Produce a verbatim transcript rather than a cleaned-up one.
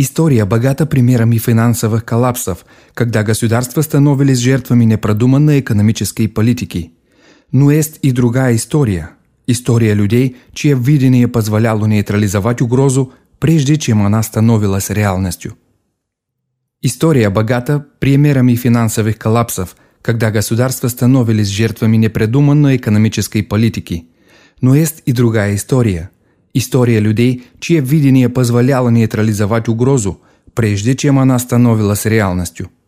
История богата примерами финансовых коллапсов, когда государства становились жертвами непродуманной экономической политики. Но есть и другая история. История людей, чье видение позволяло нейтрализовать угрозу, прежде чем она становилась реальностью. История богата примерами финансовых коллапсов, когда государства становились жертвами непродуманной экономической политики. Но есть и другая история. История людей, чье видение позволяло нейтрализовать угрозу, прежде чем она становилась реальностью.